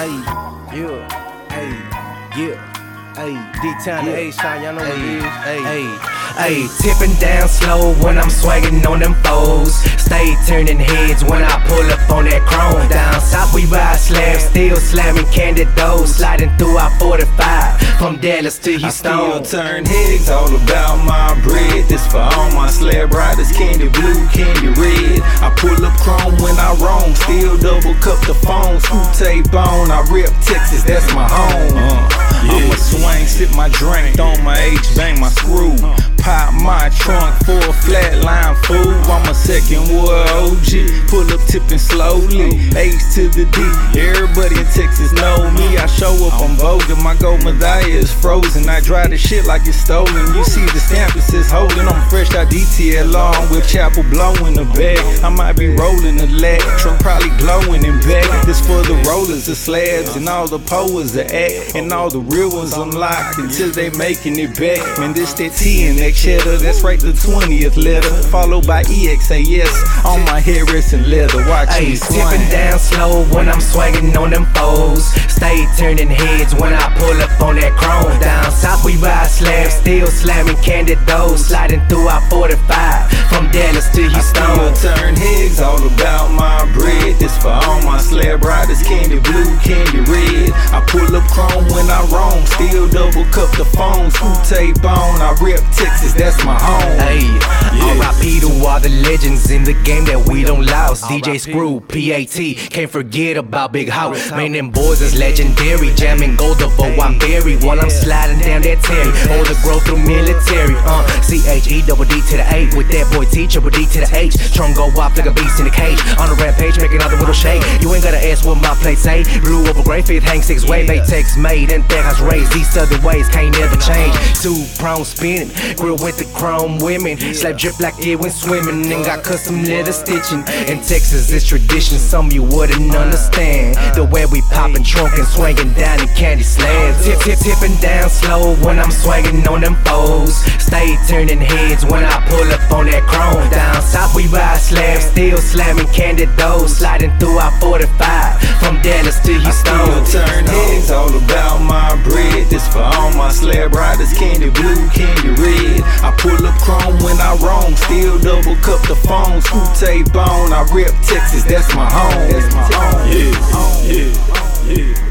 Ayy, yeah, ayy, yeah. Ayy, D-Town to A-Shine, y'all know what it is. Ayy, tipping down slow when I'm swinging on them foes. Stay turning heads when I pull up on that chrome. Down south we ride slabs, still slamming candy doors. Sliding through our 45 from Dallas to Houston. I still turn heads, all about my bread. This for all my slab riders, candy blue, candy red. I pull up chrome when I roam, still double cup the phone. Screw tape on, I rip Texas, that's my home. I'ma swing, sip my drink, throw my H, bang my screw. Pop my trunk for a flatline fool. I'm a second war OG, pull up tipping slowly. H to the D, everybody in Texas know me. I show up, I'm voguing, my gold medallia is frozen. I drive the shit like it's stolen. You see the stamp, it says holding. I'm fresh out DTL on with Chapel blowing the bag. I might be rolling the lag, truck probably glowing in back. This for the rollers, the slabs, and all the poets the act, and all the real ones unlocked until they making it back. Man, this that T and that cheddar, that's right, the 20th letter, followed by EXAS on my Harris and leather. Watch me swing. Tipping down slow when I'm swinging on them foes. Stay turning heads when I pull up on that chrome. Down south we ride slabs, still slamming candy doors. Sliding through our 45 from Dallas to Houston. I still turn heads, all about my bread. This for all my slab riders, candy blue, candy red. I pull up chrome when I roam, still double cup the phone. Screw tape on, I rip Texas, that's my home. R.I.P. to all the legends in the game that we don't lost. DJ Screw, PAT, can't forget about Big House. Man, them boys is legendary, jamming Goldovo, I bury while I'm sliding down that Terry. All the growth through military, C-H-E-double-D to the 8 with that boy T, triple D to the H. Tron go off like a beast in a cage, on a rampage, make another little shake. You ain't gotta ask what my plate say. Blue over gray, fifth hang 6-way, Baytex made, and that house raised. These other ways can't never change. Two-prong spinning, grill with the chrome women. Slap drip like it when swimming, and got custom leather stitching. In Texas, it's tradition, some of you wouldn't understand. The way we poppin' trunk and swinging down in candy slabs. Tipping down slow when I'm swinging on them foes. Stay turning heads when I pull up on that chrome. Down south we ride slabs, still slamming candy doors. Sliding through our 45 from Dallas to Houston. I still turn heads, all about my bread. This for all my slab riders, candy blue, candy red. I pull up chrome when I roam, still double cup the phone. Screw tape on, I rip Texas, that's my home. That's my home. Yeah.